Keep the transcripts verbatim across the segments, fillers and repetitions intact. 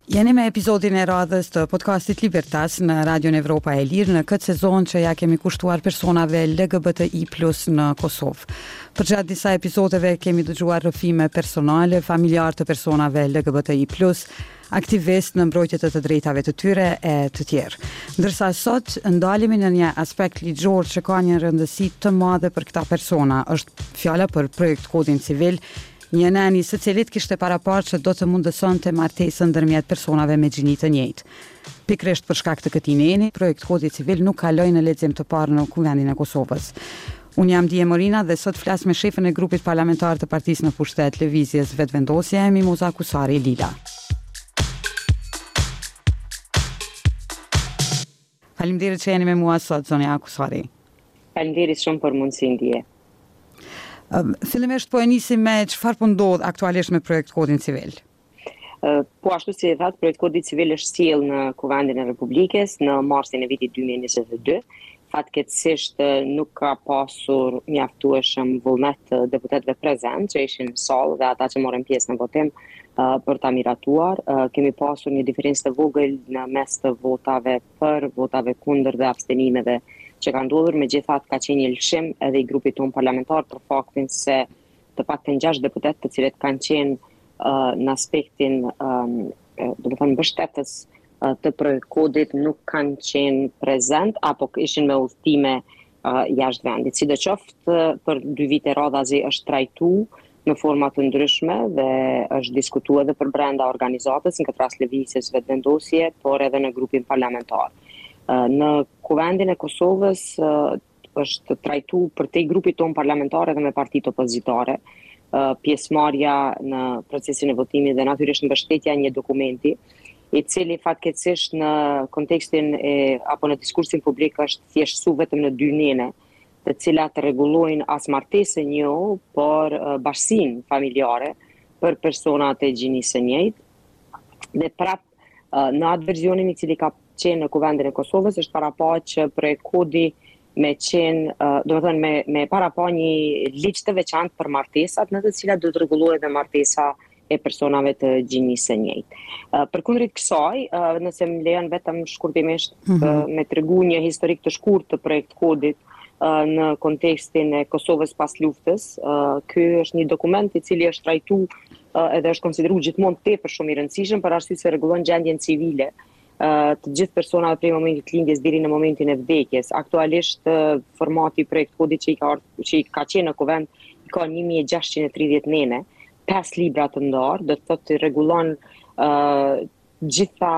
Jeni me episodin e radhës të podcastit Libertas në Radion Evropa e Lirë në këtë sezon që ja kemi kushtuar personave L G B T I plus në Kosovë. Për gjatë disa episodeve kemi dëgjuar rrëfime personale, familjar të personave L G B T I plus, aktivist në mbrojtje të të drejtave të tyre e të tjerë. Ndërsa sot ndalemi në një aspekt ligjor që ka një rëndësi të madhe për këta persona, është fjala për projekt kodin civil. Një neni së cilit kishte paraparë që do të mundëson të martesën ndërmjet personave me gjini të njëjtë. Pikrisht për shkak të këtij neni, projekt kodi civil nuk kaloi në lexim të parë në Kuvendin e Kosovës. Unë jam Dije Morina dhe sot flas me shefën e grupit parlamentar të partisë në pushtet Lëvizjes Vetëvendosje, Mimoza Kusari Lila. Faleminderit që jeni me mua sot, zonja Kusari. Faleminderit shumë për mundësinë, Dije. Uh, Fillimisht po e nisim me çfarë po ndodh aktualisht me projekt kodin civil. Uh, po ashtu si e thatë, projekt kodi civil është sjell në Kuvendin e Republikës në marsin e vitit dy mijë e njëzet e dy. Fatkeqësisht nuk ka pasur mjaftueshëm vullnet të deputetëve prezent që ishin në sallë dhe ata që morën pjesë në votim uh, për ta miratuar. Uh, kemi pasur një diferencë të vogël në mes të votave për, votave kundër dhe abstenimeve që ka ndodhur, megjithatë ka qenë një lëshim edhe i grupit tonë parlamentar për faktin se të paktën gjashtë deputet të cilët kanë qenë uh, në aspektin um, do të thënë mbështetës uh, të projekt kodit nuk kanë qenë prezent apo ishin me udhëtime uh, jashtë vendit. Sidoqoftë për dy vite radhazi është trajtuar në forma të ndryshme dhe është diskutuar edhe për brenda organizatës, në këtë rast Lëvizjes Vetëvendosje, por edhe në grupin parlamentar. Në Kuvendin e Kosovës është trajtu për te grupit tonë parlamentar edhe me partitë opozitare, pjesëmarrja në procesin e votimit dhe natyrisht mbështetja një dokumenti, i cili fatkeqësisht në kontekstin e, apo në diskursin publik është thjeshtësu vetëm në dy nene, të cilat rregullojnë as martesën jo, por bashkësinë familjare për personat e gjinisë së njëjtë. Dhe prap në atë versionin i cili ka qenë në Kuvendin e Kosovës është parapar që projekt kodi me qenë, uh, do të thënë me, me parapar një ligj të veçantë për martesat në të cilat do të rregullohet edhe martesa e personave të gjinisë së njëjtë. Uh, Përkundër kësaj, uh, nëse më lejon vetëm shkurtimisht mm-hmm. uh, me tregu një historik të shkurtë të projekt kodit uh, në kontekstin e Kosovës pas luftës, uh, ky është një dokument i cili është trajtuar uh, edhe është konsideruar gjithmonë tepër shumë i rëndësishëm për arsye se rregullon gjendjen civile të gjithë personave prej momentit të lindjes deri në momentin e vdekjes. Aktualisht formati i projekt kodit që i ka që i ka qenë në Kuvend i ka një mijë e gjashtëqind e tridhjetë nene, pesë libra të ndarë, do të thotë rregullon uh, gjitha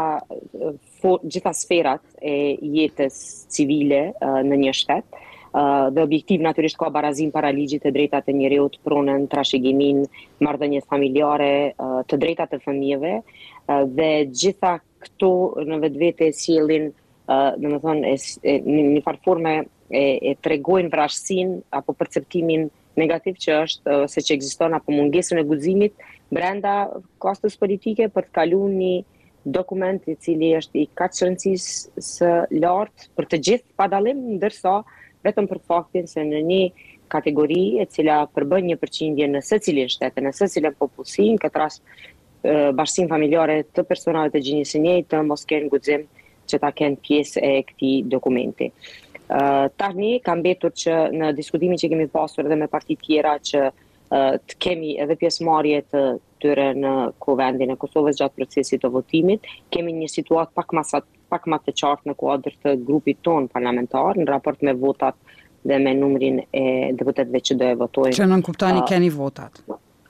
for, gjitha sferat e jetës civile uh, në një shtet. Uh, dhe objektiv natyrisht ka barazim para ligjit të drejtat e njeriut, pronën, trashëgiminë, marrëdhëniet familjare, uh, të drejtat e fëmijëve uh, dhe gjitha këto në vetvete sjellin, uh, domethënë në një farë forme e, e tregojnë vrasësinë apo perceptimin negativ që është uh, se që ekziston apo mungesën e guximit brenda kastës politike për të kaluar një dokument i cili është i kaq rëndësisë së lartë për të gjithë pa dallim, ndërsa vetëm për faktin se në një kategori e cila përbën një përqindje në secilin shtet, në secilin popullsi, në këtë rast bashkësinë familjare të personave të gjinisë së njëjtë të mos kenë guxim që ta kenë pjesë e këtij dokumenti. Uh, tani ka mbetur që në diskutimin që kemi pasur edhe me parti tjera që uh, të kemi edhe pjesëmarrje të tyre në Kuvendin e Kosovës gjatë procesit të votimit, kemi një situatë pak më pak më të qartë në kuadër të grupit ton parlamentar në raport me votat dhe me numrin e deputetëve që do e votojnë. Që nën kuptoni uh, keni votat.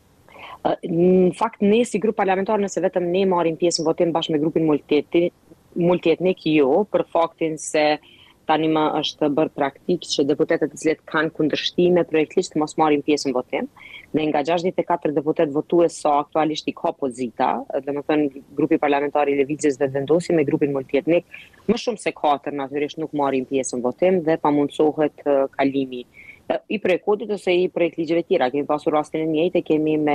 Uh, në fakt ne si grup parlamentar nëse vetëm ne marrim pjesë në votim bashkë me grupin multietnik, multietnik jo, për faktin se tani më është bërë praktik që deputetët të cilët kanë kundërshtime projektisht mos marrin pjesë në votim. Dhe nga gjashtëdhjetë e katër deputet votues sa aktualisht i ka pozita, domethënë grupi parlamentar i Lëvizjes Vetëvendosje me grupin multietnik, më shumë se katër natyrisht nuk marrin pjesë në votim dhe pamundsohet uh, kalimi uh, i projekt kodit ose i projekt ligjeve tjera. Kemi pasur rastin e njëjtë, kemi me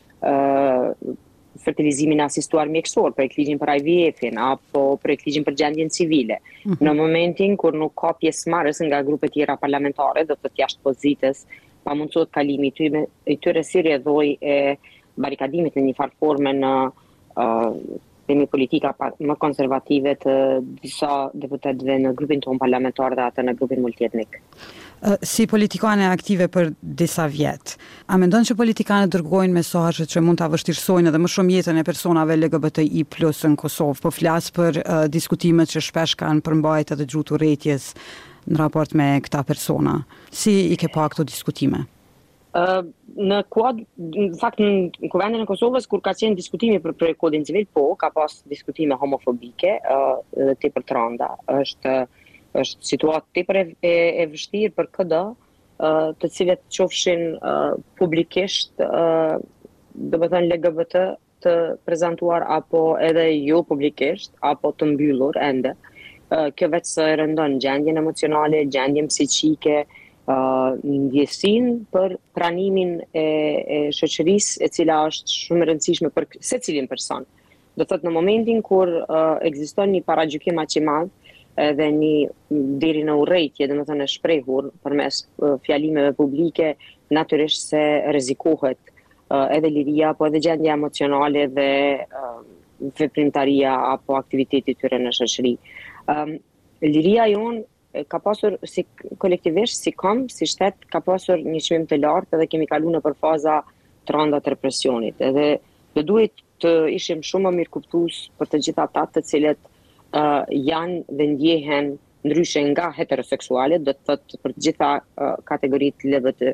uh, fertilizimin asistuar mjekësor, projekt ligjin për I V F-in apo projekt ligjin për gjendjen civile. Mm-hmm. Në momentin kur nuk ka pjesëmarrës nga grupet tjera parlamentare, do të thotë jashtë pozitës, pamundsohet kalimi i tyre, i tyre si rrjedhoi e barikadimit në një farë forme në uh, themi politika më konservative të disa deputetëve në grupin tonë parlamentar dhe atë në grupin multietnik. Si politikane aktive për disa vjet, a mendon që politikanët dërgojnë mesazhe që mund ta vështirësojnë edhe më shumë jetën e personave L G B T I plus në Kosovë? Po flas për uh, diskutimet që shpesh kanë përmbajtur edhe gjuhë urrëties në raport me këta persona. Si i ke pa këto diskutime? Uh, në kuad, në fakt në kuvendin e Kosovës kur ka qenë diskutimi për për kodin civil, po ka pas diskutime homofobike uh, dhe tepër të rënda. Është është situatë tepër e, e, e vështirë për K D, uh, të cilët qofshin uh, publikisht, uh, do të thënë L G B T të prezantuar apo edhe jo publikisht, apo të mbyllur ende. Uh, kjo vetë se rëndon gjendjen emocionale, gjendjen psiqike, uh, ndjesin për pranimin e, e shoqërisë e cila është shumë e rëndësishme për secilin person. Do thotë në momentin kur uh, ekziston një paragjykim aq i madh edhe një deri në urrëtie, domethënë e shprehur përmes uh, fjalimeve publike, natyrisht se rrezikohet uh, edhe liria, po edhe gjendja emocionale dhe uh, veprimtaria apo aktiviteti tyre në shoqëri. Um, liria jonë ka pasur si kolektivisht, si kom, si shtet, ka pasur një çmim të lartë edhe kemi kaluar nëpër faza të rënda të represionit. Edhe do duhet të ishim shumë më mirë kuptues për të gjithë ata të cilët Uh, janë dhe ndjehen ndryshe nga heteroseksualet, do të thotë për të gjitha uh, kategoritë L G B T,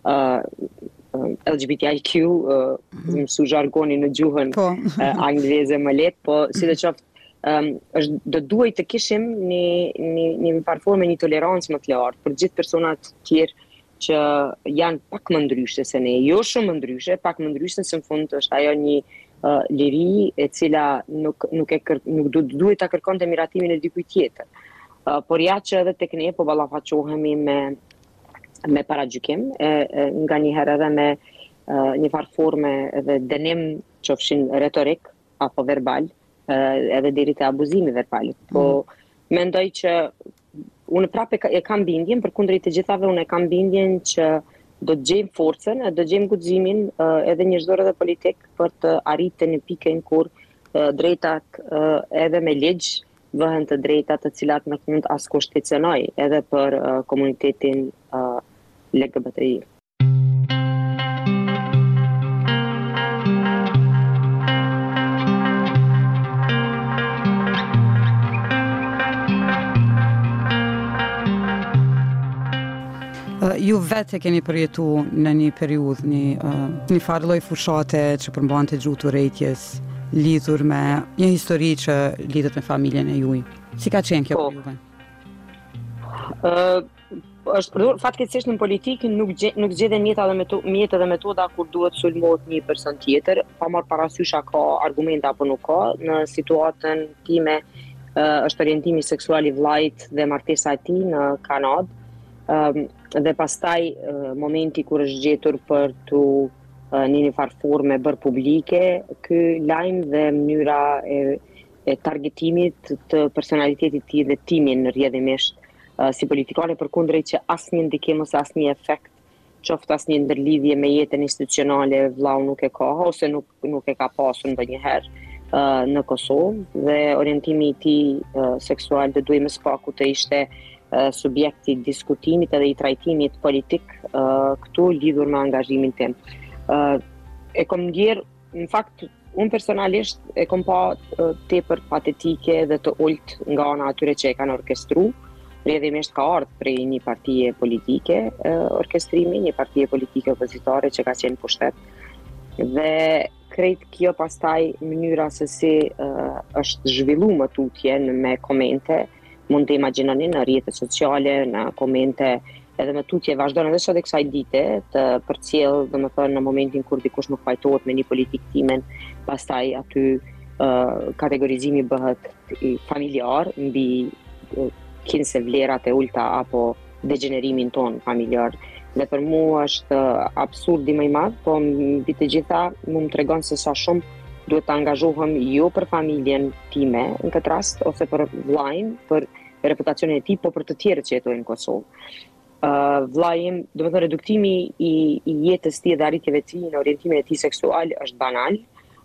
uh, L G B T I Q, uh, më su zhargonin në gjuhën po. uh, angleze më lehtë, po sidoqoftë um, është do duhet të kishim një një një farforme një tolerancë më të lartë për gjithë personat të tjerë që janë pak më ndryshe se ne, jo shumë më ndryshe, pak më ndryshe se në fund është ajo një Uh, liri e cila nuk nuk e kër, nuk du, duhet ta kërkonte miratimin e dikujt tjetër. Uh, por ja që edhe tek ne po ballafaqohemi me me paragjykim, e, e, nganjëherë edhe me uh, një farë forme edhe dënim qofshin retorik apo verbal, uh, edhe deri te abuzimi verbal. Po mm. mendoj që unë prapë e kam bindjen, përkundër të gjithave unë e kam bindjen që do të gjejmë forcën, do të gjejmë guximin uh, edhe njerëzor edhe politik për të arritur në pikën kur uh, drejtat uh, edhe me ligj vëhen të drejta të cilat nuk mund as kushtetësonoj edhe për uh, komunitetin uh, L G B T I. Uh, ju vetë e keni përjetu në një periudhë, një, uh, një farë lloj fushate që përmbante gjuhë urrëties lidhur me një histori që lidhet me familjen e juaj. Si ka qenë kjo po. për juve? Uh, është përdor fatkeqësisht në politikë nuk gje, nuk zgjedhen mjeta dhe meto, mjetet dhe metoda kur duhet sulmohet një person tjetër, pa marrë parasysh a ka argumente apo nuk ka. Në situatën time uh, është orientimi seksual i vllajt dhe martesa e tij në Kanadë. Um, dhe pastaj uh, momenti kur është gjetur për të uh, një një farë forme bërë publike, ky lajm dhe mënyra e, e targetimit të personalitetit të tij dhe timin rrjedhimisht uh, si politikane, përkundrejt që asnjë ndikim ose asnjë efekt, qoftë asnjë ndërlidhje me jetën institucionale vllau nuk e ka ose nuk nuk e ka pasur ndonjëherë uh, në Kosovë, dhe orientimi i tij uh, seksual do duhet më së paku të ishte Uh, subjekti i diskutimit edhe i trajtimit politik uh, këtu lidhur me angazhimin tim. Uh, e kom ndjer, në fakt, unë personalisht e kom pa uh, tepër patetike dhe të ult nga ana atyre që e kanë orkestru. Rrjedhimisht ka ardhur prej një partie politike uh, orkestrimi, një partie politike opozitare që ka qenë pushtet. Dhe krejt kjo pastaj mënyra se si uh, është zhvilluar më tutje me komente, mund të imagjinoni në rrjetet sociale, në komente, edhe me tutje vazhdon edhe sot e kësaj dite të përcjell, domethënë në momentin kur dikush nuk pajtohet me një politik timen, pastaj aty uh, kategorizimi bëhet familjar mbi uh, kinse vlerat e ulta apo degenerimin ton familjar. Dhe për mua është uh, absurdi më i madh, po mbi të gjitha më më tregon se sa shumë duhet të angazhohem jo për familjen time në këtë rast, ose për vllajin, për reputacionin e tij, po për të tjerët që jetojnë në Kosovë. Uh, vllai, domethënë reduktimi i, i jetës tij dhe arritjeve të tij në orientimin e tij seksual është banal.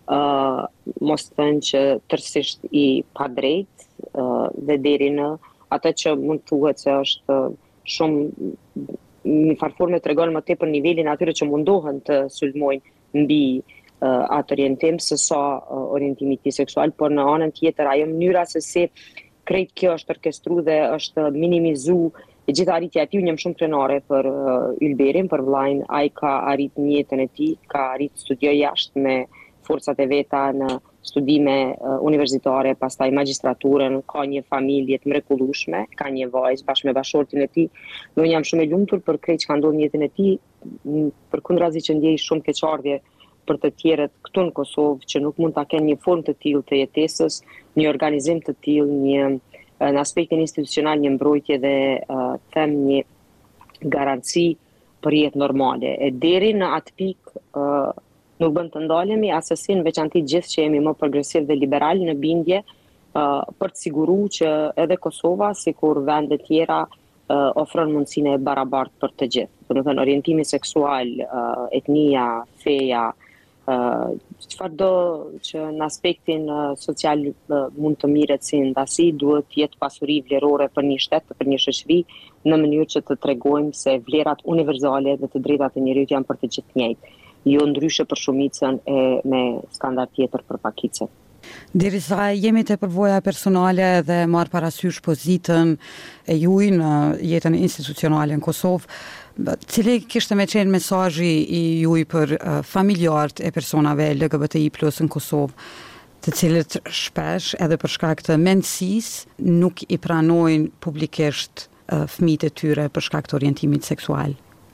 uh, mos thënë që tërësisht i padrejt uh, dhe deri në atë që mund thuhet se është shumë në farforme tregon më tepër nivelin atyre që mundohen të sulmojnë mbi uh, atë orientim se sa uh, orientimi i tij seksual, por në anën tjetër ajo mënyra se si krejt kjo është orkestruar dhe është minimizu e gjitha arritja e tij. Unë jam shumë krenare për uh, Ylberin, për vllajin, ai ka arrit në jetën e tij, ka arrit të studiojë jashtë me forcat e veta në studime uh, universitare, pastaj magjistraturën, ka një familje të mrekullueshme, ka një vajzë bashkë me bashortin e tij. Dhe unë jam shumë e lumtur për krejt që ka ndodhur në jetën e tij, përkundrazi që ndjej shumë keqardhje për të tjerët këtu në Kosovë që nuk mund ta kenë një formë të tillë të jetesës, një organizim të tillë, një në aspektin institucional një mbrojtje dhe uh, them një garanci për jetë normale. E deri në atë pikë uh, nuk bën të ndalemi asesi në veçanti gjithë që jemi më progresiv dhe liberal në bindje uh, për të siguruar që edhe Kosova, sikur vende tjera, uh, ofron mundësinë e barabartë për të gjithë. Domethënë orientimi seksual, uh, etnia, feja, Uh, çfarë do që në aspektin uh, social uh, mund të mirët si ndasi, duhet jetë pasuri vlerore për një shtet, për një shoqëri, në mënyrë që të tregojmë se vlerat universale dhe të drejtat e njerëzit janë për të gjithë njëjtë, jo ndryshe për shumicën e me standard tjetër për pakicën. Derisa jemi te përvoja personale dhe marr parasysh pozitën e juaj në jetën institucionale në Kosovë, cili kishte me qenë mesazhi i juaj për uh, familjarët e personave L G B T I plus në Kosovë, të cilët shpesh edhe për shkak të mendësisë nuk i pranojnë publikisht uh, fëmijët e tyre për shkak të orientimit seksual?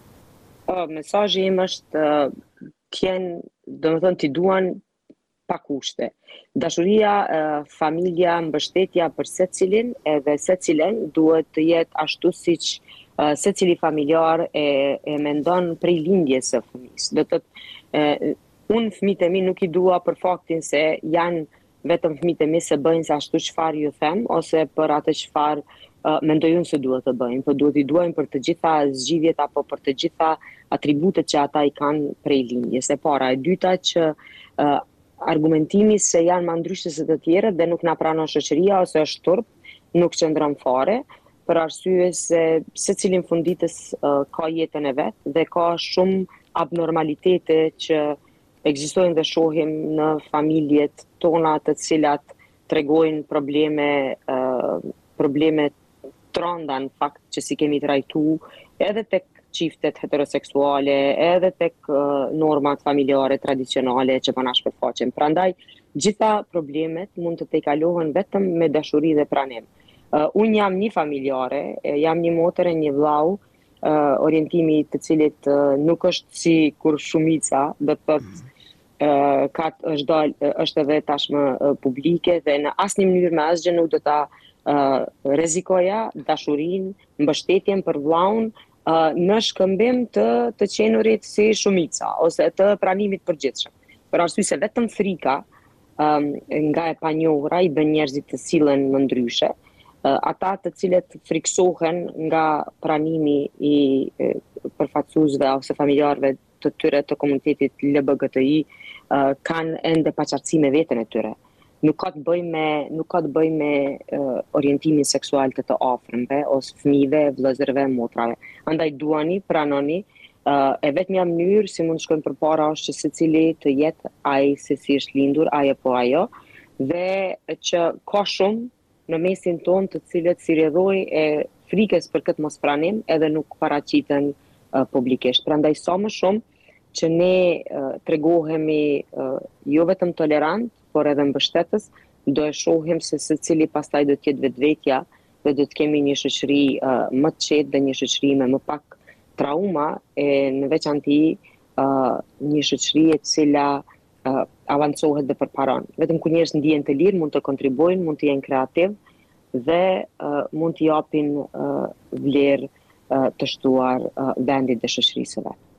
Oh, mesazhi im është uh, të jenë, domethënë t'i duan pa kushte. Dashuria, uh, familja, mbështetja për secilin edhe secilën duhet të jetë ashtu siç uh, secili familjar e, e mendon prej lindjes së fëmisë. Do të thotë, unë fëmijët e mi nuk i dua për faktin se janë vetëm fëmijët e mi se bëjnë se ashtu çfarë ju them, ose për atë çfarë uh, mendojnë se duhet të bëjnë, por duhet i duajnë për të gjitha zgjidhjet apo për të gjitha atributet që ata i kanë prej lindjes. E para, e dyta që uh, argumentimi se janë më ndryshe se të tjerët dhe nuk na pranon shoqëria ose është turp, nuk qëndron fare, për arsye se secilin funditës uh, ka jetën e vet dhe ka shumë abnormalitete që ekzistojnë dhe shohim në familjet tona, të cilat tregojnë probleme uh, probleme tronda në fakt që si kemi trajtu edhe tek çiftet heteroseksuale, edhe tek uh, normat familjare tradicionale që po na shpërfaqen. Prandaj, gjitha problemet mund të tejkalohen vetëm me dashuri dhe pranim. Uh, unë jam një familjare, jam një motër e një vllau, uh, orientimi të cilit uh, nuk është si kur shumica, do të thotë uh, ka është dal, është edhe tashmë uh, publike dhe në asnjë mënyrë me asgjë nuk do ta uh, rrezikoja dashurinë, mbështetjen për vllaun, Uh, në shkëmbim të të qenurit si shumica ose të pranimit përgjithshëm. Për arsye se vetëm frika um, nga e panjohura i bën njerëzit të sillen më ndryshe. Uh, ata të cilët friksohen nga pranimi i e, përfaqësuesve ose familjarëve të tyre të komunitetit L B G T I uh, kanë ende paqartësi me veten e tyre. Nuk ka të bëjë me nuk ka të bëjë me uh, orientimin seksual të të afërmve ose fëmijëve, vëllezërve, motrave. Andaj duani, pranoni, uh, e vetmja mënyrë si mund të shkojmë përpara është që secili të jetë ai se si është lindur, ai apo ajo, dhe që ka shumë në mesin tonë të cilët si rrjedhoi e frikës për këtë mospranim edhe nuk paraqiten uh, publikisht. Prandaj sa më shumë që ne uh, tregohemi uh, jo vetëm tolerant, por edhe mbështetës, do e shohim se secili pastaj do të jetë vetvetja dhe do të kemi një shoqëri uh, më të qetë dhe një shoqëri me më pak trauma e në veçanti uh, një shoqëri e cila uh, avancohet dhe përparon. Vetëm kur njerëz ndihen të lirë mund të kontribuojnë, mund të jenë kreativ dhe uh, mund të japin uh, vlerë uh, të shtuar uh, vendit dhe shoqërisë së vet.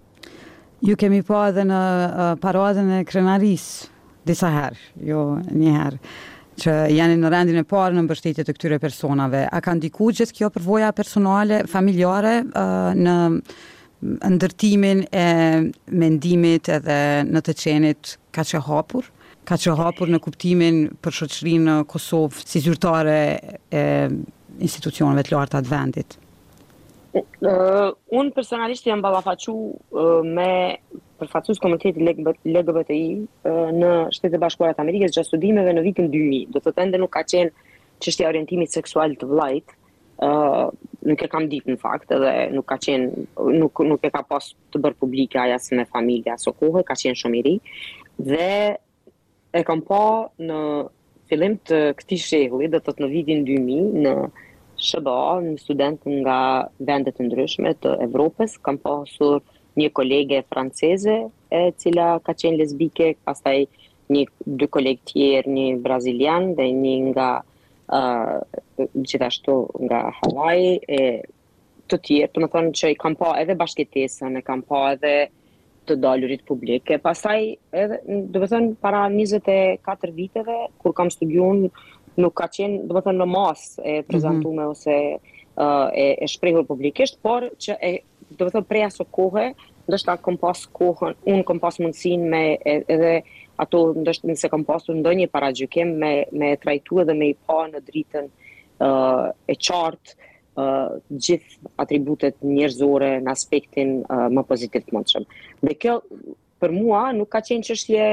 Ju kemi pa edhe në uh, paradën e krenarisë disa herë, jo një herë, që janë në rendin e parë në mbështetje të këtyre personave. A ka ndikuar gjithë kjo përvoja personale, familjare uh, në ndërtimin e mendimit edhe në të qenit kaq e hapur? ka që hapur në kuptimin për shoqërinë në Kosovë si zyrtare e institucioneve të larta të vendit? Uh, unë personalisht jam ballafaqu uh, me përfaqësues komunitetit L G B T I uh, në Shtetet e Bashkuara të Amerikës gjatë studimeve në vitin dy mijë. Do të thotë ende nuk ka qenë çështja e orientimit seksual të vllajt. Uh, nuk e kam ditë në fakt edhe nuk ka qenë nuk nuk e ka pas të bërë publike aja se me familja aso kohë, ka qenë shumë i ri dhe e kam pa në fillim të këtij shehulli, do të thotë në vitin dy mijë në S B A, në studentë nga vendet të ndryshme të Evropës, kam pasur një kolege franceze e cila ka qenë lesbike, pastaj një dy kolegë tjerë, një brazilian dhe një nga uh, gjithashtu nga Hawaii e të tjerë, të më thonë që i kam pa edhe bashkëtesën, e kam pa edhe të dalurit publike. Pastaj edhe, do të thonë para njëzet e katër viteve kur kam studiuar nuk ka qenë, do të thënë në mas e prezantuar mm-hmm. ose uh, e, e shprehur publikisht, por që e, do të thënë prej aso kohe, ndoshta kam pas kohën, unë kam pas mundësinë me edhe ato ndoshta nëse kam pasur ndonjë paragjykim me me trajtu edhe me i pa në dritën uh, e qartë uh, gjithë atributet njerëzore në aspektin uh, më pozitiv të mundshëm. Dhe kjo për mua nuk ka qenë çështje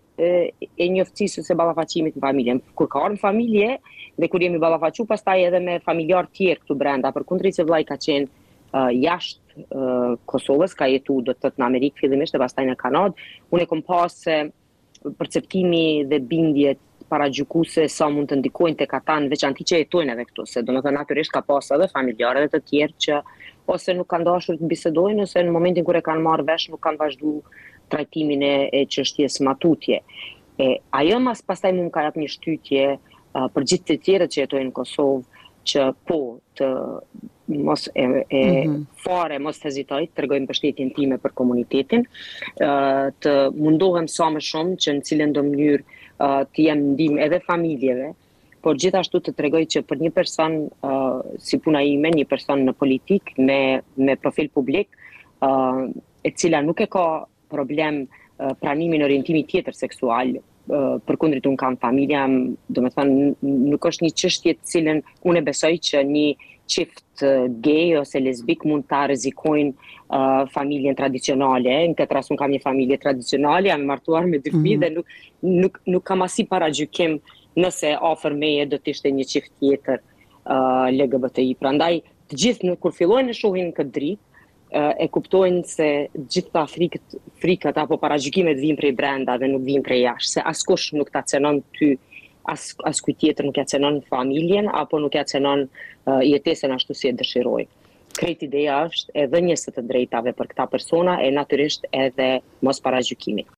e njoftësisë ose ballafaqimit në familje. Kur ka ardhur në familje dhe kur jemi ballafaqur pastaj edhe me familjar tjerë këtu brenda, përkundër se vllai ka qenë uh, jashtë uh, Kosovës, ka jetuar do të thotë në Amerikë fillimisht e pastaj në Kanadë, unë kam pas se perceptimi dhe bindjet paragjykuese sa mund të ndikojnë tek ata në veçantë që jetojnë edhe këtu, se domethënë natyrisht ka pas edhe familjarë të tjerë që ose nuk kanë dashur të bisedojnë ose në momentin kur e kanë marrë vesh nuk kanë vazhduar trajtimin e, e çështjes matutje. E, ajo mas pastaj më ka jap një shtytje uh, për gjithë të tjerët që jetojnë në Kosovë që po të mos e, e mm-hmm. fare mos hezitoj të tregoj mbështetjen time për komunitetin, uh, të mundohem sa më shumë që në cilën do mënyrë uh, të jem ndihmë edhe familjeve, por gjithashtu të tregoj që për një person uh, si puna ime, një person në politik me me profil publik, uh, e cila nuk e ka problem uh, pranimin orientimit tjetër seksual, uh, përkundër unë kam familja, do të thënë nuk është një çështje të cilën unë besoj që një çift uh, gay ose lesbik mund ta rrezikojnë uh, familjen tradicionale. Në këtë rast unë kam një familje tradicionale, jam martuar me dy fëmijë mm-hmm. dhe nuk nuk nuk kam asnjë paragjykim nëse afër meje do të ishte një çift tjetër uh, L G B T I. Prandaj të gjithë kur fillojnë të shohin këtë dritë, e kuptojnë se gjitha frikët, frikat apo paragjykimet vijnë prej brenda dhe nuk vijnë prej jashtë, se askush nuk ta cenon ty, as as kujt tjetër nuk ja cenon familjen apo nuk ja cenon uh, jetesën ashtu si e dëshiroj. Krejt ideja është e dhënjes së të drejtave për këta persona e natyrisht edhe mos paragjykimit.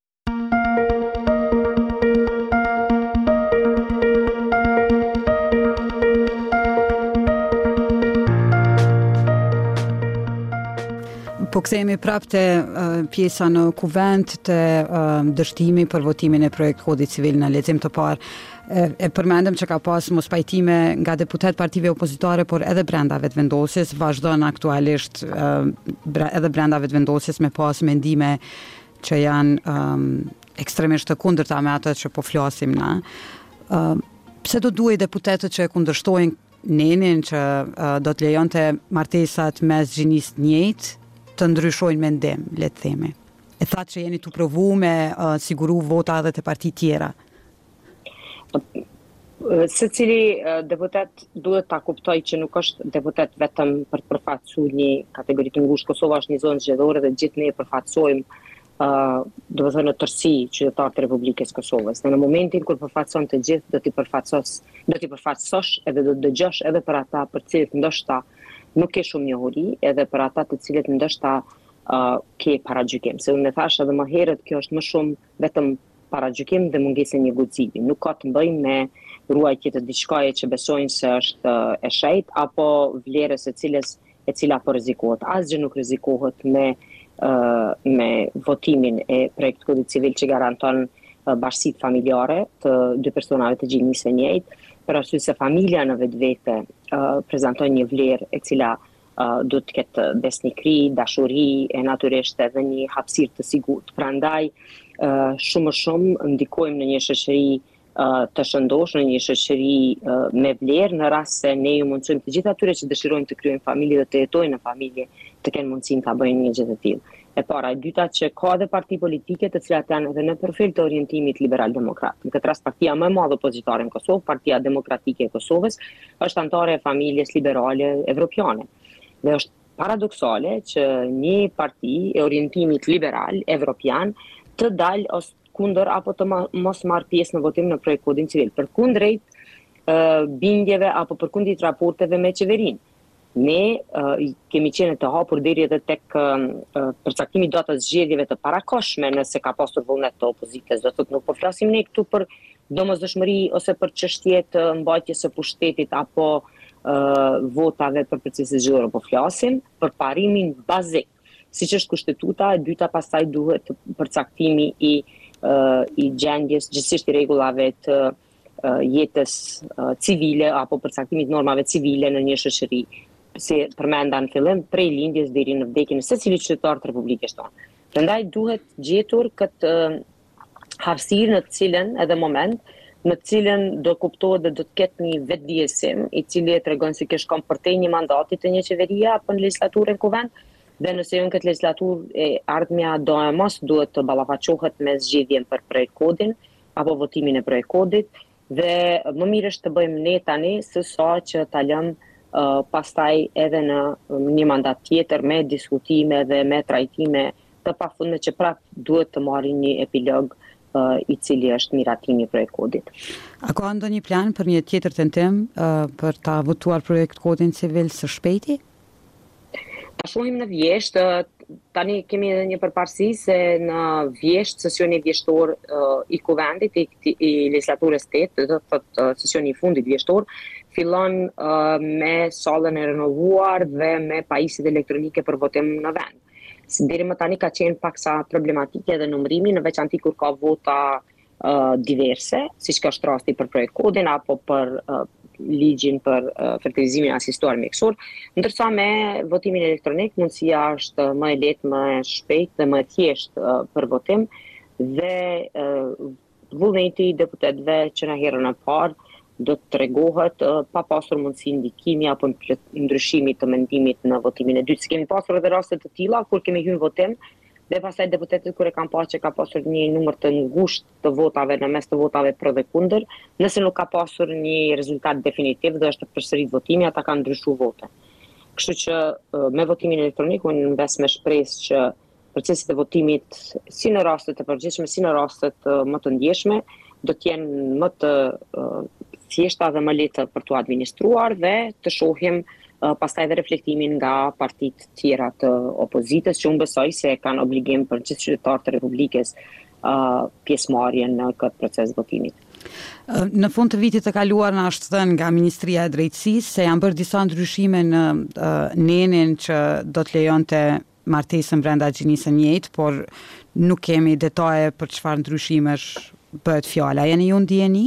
Po kthehemi prapë te uh, pjesa në kuvent të uh, dështimi për votimin e projekt kodit civil në lexim të parë. E, e përmendëm që ka pas mos pajtime nga deputet partive opozitare, por edhe brenda vetëvendosjes vazhdon aktualisht uh, edhe brenda vetëvendosjes me pas mendime që janë um, ekstremisht të kundërta me ato që po flasim na. Uh, pse do duhet deputetët që e kundërshtojnë nenin që uh, do të lejonte martesat mes gjinisë të njëjtë të ndryshojnë mendim, le të themi. E thatë që jeni të provu me uh, siguru vota edhe të parti tjera. Se cili uh, deputet duhet ta kuptoj që nuk është deputet vetëm për të përfaqësuar një kategori të ngushtë. Kosova është një zonë zgjedhore dhe gjithë ne e përfaqësojmë uh, do të thënë në tërësi qytetarët e Republikës Kosovës. Në momentin kur përfaqëson të gjithë, do t'i përfaqësos, do t'i përfaqësosh edhe do të dëgjosh edhe për ata për cilët ndoshta nuk ke shumë njohuri, edhe për ata të cilët ndoshta uh, ke paragjykim. Se unë e thash edhe më herët, kjo është më shumë vetëm paragjykim dhe mungesë një guximi. Nuk ka të bëjë me ruajtje të diçkaje që besojnë se është uh, e shejt apo vlerës e cilës e cila po rrezikohet. Asgjë nuk rrezikohet me uh, me votimin e projektit kodit civil që garanton uh, bashkësitë familjare të dy personave të gjinisë së njëjtë. Për arsye se familja në vetvete uh, prezanton një vlerë e cila uh, do të ketë besnikëri, dashuri e natyrisht edhe një hapësirë të sigurt. Prandaj uh, shumë më shumë ndikojmë në një shoqëri uh, të shëndosh, në një shoqëri uh, me vlerë, në rast se ne ju mundsojmë të gjithë atyre që dëshirojnë të kryejnë familje dhe të jetojnë në familje, të kenë mundësinë ta bëjnë një gjë të tillë. E para, e dyta që ka dhe parti politike të cilat janë edhe në profil të orientimit liberal-demokrat. Në këtë rast partia më e madhe opozitare në Kosovë, Partia Demokratike e Kosovës, është anëtare e familjes liberale evropiane. Dhe është paradoksale që një parti e orientimit liberal evropian të dalë ose kundër apo të mos marrë pjesë në votim në projekt kodin civil, për kundrejt uh, bindjeve apo për kundit raporteve me qeverinë. Ne uh, kemi qenë të hapur deri edhe tek uh, përcaktimi datës zgjedhjeve të parakoshme nëse ka pasur vullnet të opozitës. Do të thotë nuk po flasim ne këtu për domosdoshmëri ose për çështje të mbajtjes së pushtetit apo uh, votave për procesin zgjedhor, po flasim për parimin bazik, siç është kushtetuta. E dyta pastaj duhet përcaktimi i uh, i gjendjes gjithsesi i rregullave të uh, jetës uh, civile apo përcaktimit normave civile në një shoqëri, si përmenda në fillim, prej lindjes deri në vdekjen e secilit qytetar të Republikës tonë. Prandaj duhet gjetur këtë uh, hapësirë në të cilën edhe moment, në të cilën do kuptohet dhe do të ketë një vetëdijësim, i cili tregon se kish kam përtej një mandati të një qeverie apo në legislaturën kuvend, dhe nëse jo në këtë legislaturë e ardhmja do e mos duhet të ballafaqohet me zgjedhjen për projekt kodin apo votimin e projekt kodit, dhe më mirë është të bëjmë ne tani se sa që ta lëmë Uh, pastaj edhe në um, një mandat tjetër me diskutime dhe me trajtime të pafundme që prap duhet të marrin një epilog uh, i cili është miratimi i projekt kodit. A ka ndonjë plan për një tjetër tentim uh, për ta votuar projekt kodin civil së shpejti? Ta shohim në vjesht, uh, tani kemi edhe një përparësi se në vjesht, sesioni vjeshtor uh, i kuvendit, i, i legislaturës tetë, do të thotë uh, sesioni i fundit vjeshtor, fillon uh, me sallën e renovuar dhe me pajisjet elektronike për votim në vend. Si deri më tani ka qenë paksa problematike dhe numërimi, në veçanti kur ka vota uh, diverse, siç ka është rasti për projekt kodin apo për uh, ligjin për uh, fertilizimin asistuar mjekësor, ndërsa me votimin elektronik mundësia është më e lehtë, më e shpejtë dhe më e thjeshtë uh, për votim, dhe uh, vullneti i deputetëve që në herën e parë do të tregohet uh, pa pasur mundësi ndikimi apo ndryshimi të mendimit në votimin e dytë. Si kemi pasur edhe raste të tilla kur kemi hyrë në votim dhe pastaj deputetët kur e kanë parë që ka pasur një numër të ngushtë të votave në mes të votave për dhe kundër, nëse nuk ka pasur një rezultat definitiv dhe është përsërit votimi, ata kanë ndryshuar votën. Kështu që uh, me votimin elektronik unë mbes me shpresë që proceset e votimit si në rastet e përgjithshme, si në rastet uh, më të ndjeshme do të jenë më të uh, thjeshta dhe më lehtë për të administruar dhe të shohim uh, pastaj edhe reflektimin nga partitë tjera të opozitës, që unë besoj se kanë obligim për gjithë qytetarët e Republikës uh, pjesëmarrjen në këtë proces votimit. Në fund të vitit të kaluar na është thënë nga Ministria e Drejtësisë se janë bërë disa ndryshime në uh, nenin që do të lejonte martesën brenda gjinisë së njëjtë, por nuk kemi detaje për çfarë ndryshimesh bëhet fjala. Jeni ju ndjeni?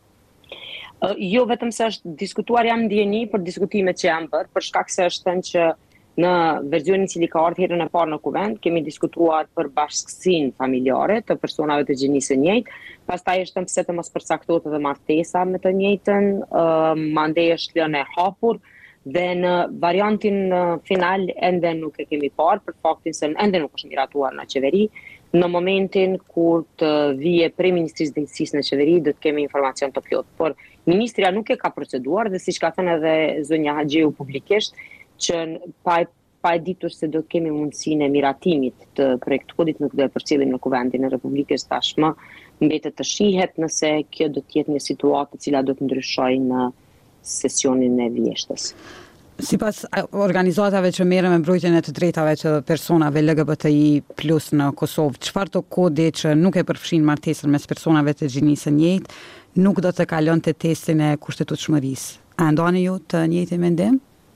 Uh, jo vetëm se është diskutuar, jam ndjeni për diskutimet që janë bërë, për shkak se është thënë që në versionin i cili ka ardhur herën e parë në kuvend, kemi diskutuar për bashkësinë familjare të personave të gjinisë së njëjtë, pastaj është thënë pse të mos përcaktohet edhe martesa me të njëjtën, uh, mandej është lënë e hapur, dhe në variantin uh, final ende nuk e kemi parë për faktin se ende nuk është miratuar në qeveri. Në momentin kur të vije prej Ministrisë Drejtësisë në qeveri, do të kemi informacion të plotë. Por ministria nuk e ka proceduar dhe siç ka thënë edhe zonja Haxhiu publikisht, që pa, pa e ditur se do të kemi mundësinë e miratimit të projekt kodit nuk do e përcjellim në kuvendin e Republikës tashmë, mbetet të shihet nëse kjo do të jetë një situatë e cila do të ndryshojë në sesionin e vjeshtës. Sipas organizatave që merren me mbrojtjen e të drejtave të personave L G B T I plus në Kosovë, çfarë të kodi që nuk e përfshin martesën mes personave të gjinisë së njëjtë, nuk do të kalonte testin e kushtetutshmërisë. A ndoni ju të njëjtin mendim?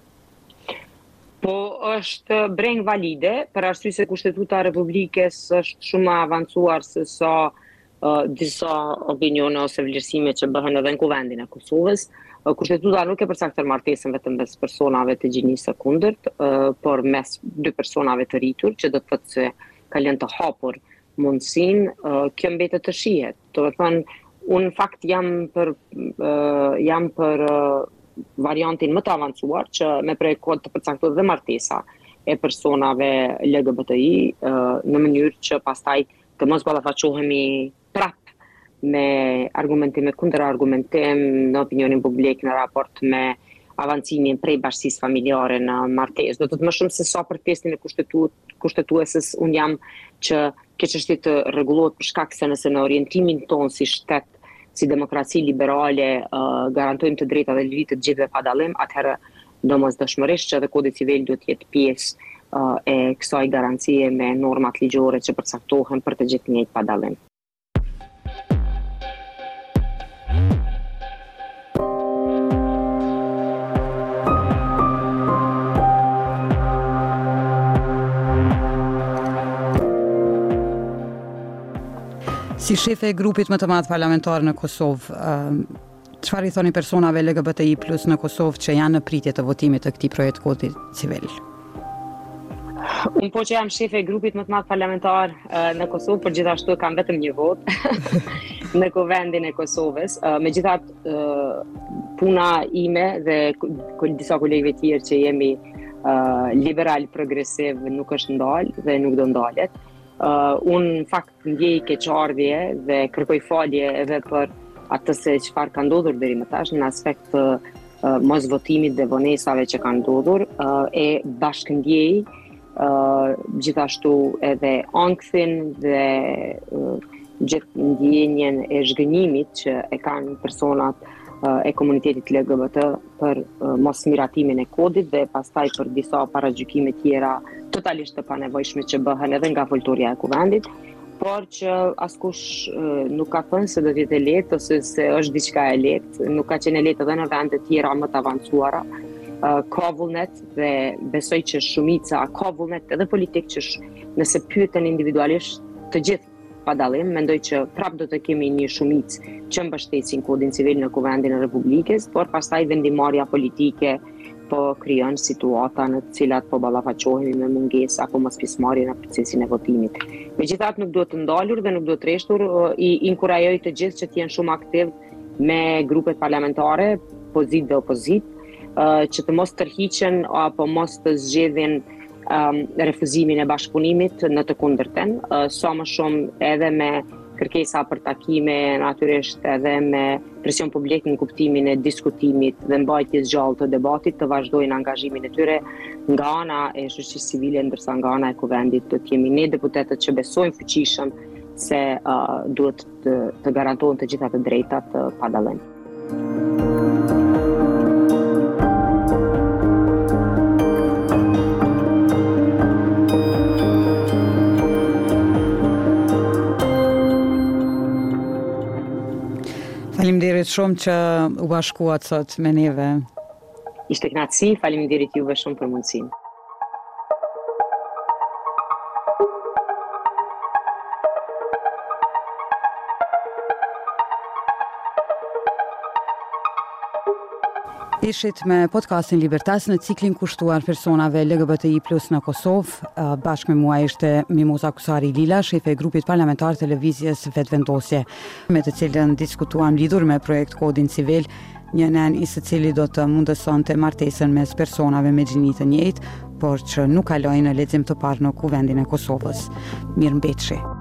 Po është breng valide, për arsye se kushtetuta e Republikës është shumë më avancuar se sa uh, disa opinione ose vlerësime që bëhen edhe në kuvendin e Kosovës. Kushtetuta nuk e përcakton martesën vetëm mes personave të gjinisë së kundërt, uh, por mes dy personave të rritur, që do të thotë se ka lënë të hapur mundësinë, uh, kjo mbetet të shihet. Do të thonë, unë në fakt jam për uh, jam për uh, variantin më të avancuar që me prej kod të përcaktuar dhe martesa e personave L G B T I uh, në mënyrë që pastaj të mos ballafaqohemi prap me argumentim, me kundër argumentim në opinionin publik në raport me avancimin prej bashkësisë familjare në martesë. Do të të më shumë se sa për testin e kushtetu, kushtetuesës unë jam që kjo çështje të rregullohet për shkak se nëse në orientimin ton si shtet, si demokraci liberale uh, garantojmë të drejtat dhe lirit të gjithëve pa dallim, atëherë domosdoshmërisht që edhe Kodi Civil duhet të jetë pjesë uh, e kësaj garancie me normat ligjore që përcaktohen për të gjithë njëjtë pa dallim. Si shefe e grupit më të madh parlamentar në Kosovë, çfarë i thoni personave L G B T I plus në Kosovë që janë në pritje të votimit të këtij projekt Kodi Civil? Unë po që jam shefe e grupit më të madh parlamentar në Kosovë, por gjithashtu kam vetëm një votë në Kuvendin e Kosovës. Megjithatë, puna ime dhe disa kolegëve tjerë që jemi liberal progresiv nuk është ndalë dhe nuk do ndalet. Uh, unë në fakt ndjej keqardhje dhe kërkoj falje edhe për atë se çfarë ka ndodhur deri më tash në aspekt të uh, mos votimit dhe vonesave që kanë ndodhur, uh, e bashkëndjej uh, gjithashtu edhe ankthin dhe uh, gjithë ndjenjen e zhgënjimit që e kanë personat uh, e komunitetit L G B T për uh, mos miratimin e kodit dhe pastaj për disa paragjykime tjera totalisht të panevojshme që bëhen edhe nga foltoria e Kuvendit, por që askush uh, nuk ka thënë se do të jetë lehtë ose se është diçka e lehtë, nuk ka qenë lehtë edhe në vende të tjera më të avancuara. Uh, ka vullnet dhe besoj që shumica ka vullnet edhe politik që sh, nëse pyeten individualisht të gjithë pa dallim, mendoj që prap do të kemi një shumicë që mbështesin Kodin Civil në Kuvendin e Republikës, por pastaj vendimarrja politike po krijon situata në të cilat po ballafaqohemi me mungesë apo mospjesmarrje në procesin e votimit. Megjithatë nuk duhet të ndalur dhe nuk duhet të rreshtur, i inkurajoj të gjithë që të jenë shumë aktiv me grupet parlamentare, pozitë dhe opozitë, që të mos tërhiqen apo mos të zgjedhin um, refuzimin e bashkëpunimit në të kundërten, uh, sa më shumë edhe me kërkesa për takime, natyrisht edhe me presion publik në kuptimin e diskutimit dhe mbajtjes gjallë të debatit, të vazhdojnë angazhimin e tyre nga ana e shoqërisë civile, ndërsa nga ana e Kuvendit do të jemi ne deputetët që besojmë fuqishëm se uh, duhet të, të garantohen të gjitha të drejtat uh, pa dallim. Faleminderit shumë që u bashkuat sot me neve. Ishte kënaqësi, faleminderit juve shumë për mundësinë. Ishit me podcastin Libertas në ciklin kushtuar personave L G B T I plus në Kosovë. Bashkë me mua ishte Mimoza Kusari Lila, shefe e grupit parlamentar të lëvizjes Vetvendosje, me të cilën diskutuam lidhur me projekt Kodin Civil, një nen i së cili do të mundësonte martesën mes personave me gjini të njëjtë, por që nuk kalojnë në lexim të parë në Kuvendin e Kosovës. Mirëmbëjtje.